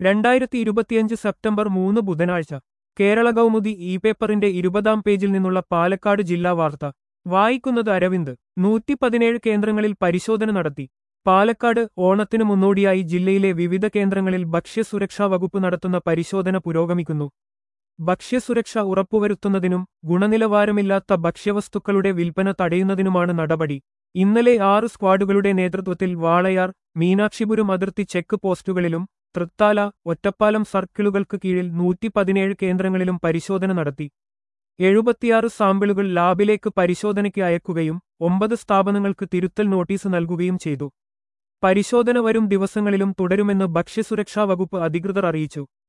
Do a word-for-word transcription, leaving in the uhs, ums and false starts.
രണ്ടായിരത്തി ഇരുപത്തിയഞ്ച് സെപ്റ്റംബർ മൂന്ന് ബുധനാഴ്ച കേരള കൗമുദി ഇ പേപ്പറിന്റെ ഇരുപതാം പേജിൽ നിന്നുള്ള പാലക്കാട് ജില്ലാ വാർത്ത വായിക്കുന്നത് അരവിന്ദ്. നൂറ്റി പതിനേഴ് കേന്ദ്രങ്ങളിൽ പരിശോധന നടത്തി. പാലക്കാട്. ഓണത്തിനു മുന്നോടിയായി ജില്ലയിലെ വിവിധ കേന്ദ്രങ്ങളിൽ ഭക്ഷ്യസുരക്ഷാ വകുപ്പ് നടത്തുന്ന പരിശോധന പുരോഗമിക്കുന്നു. ഭക്ഷ്യസുരക്ഷ ഉറപ്പുവരുത്തുന്നതിനും ഗുണനിലവാരമില്ലാത്ത ഭക്ഷ്യവസ്തുക്കളുടെ വിൽപ്പന തടയുന്നതിനുമാണ് നടപടി. ഇന്നലെ ആറ് സ്ക്വാഡുകളുടെ നേതൃത്വത്തിൽ വാളയാർ, മീനാക്ഷിപുരം അതിർത്തി ചെക്ക് പോസ്റ്റുകളിലും തൃത്താല, ഒറ്റപ്പാലം സർക്കിളുകൾക്ക് കീഴിൽ നൂറ്റി പതിനേഴ് കേന്ദ്രങ്ങളിലും പരിശോധന നടത്തി. എഴുപത്തിയാറ് സാമ്പിളുകൾ ലാബിലേക്ക് പരിശോധനയ്ക്ക് അയക്കുകയും ഒമ്പത് സ്ഥാപനങ്ങൾക്ക് തിരുത്തൽ നോട്ടീസ് നൽകുകയും ചെയ്തു. പരിശോധന വരും ദിവസങ്ങളിലും തുടരുമെന്ന് ഭക്ഷ്യസുരക്ഷാ വകുപ്പ് അധികൃതർ അറിയിച്ചു.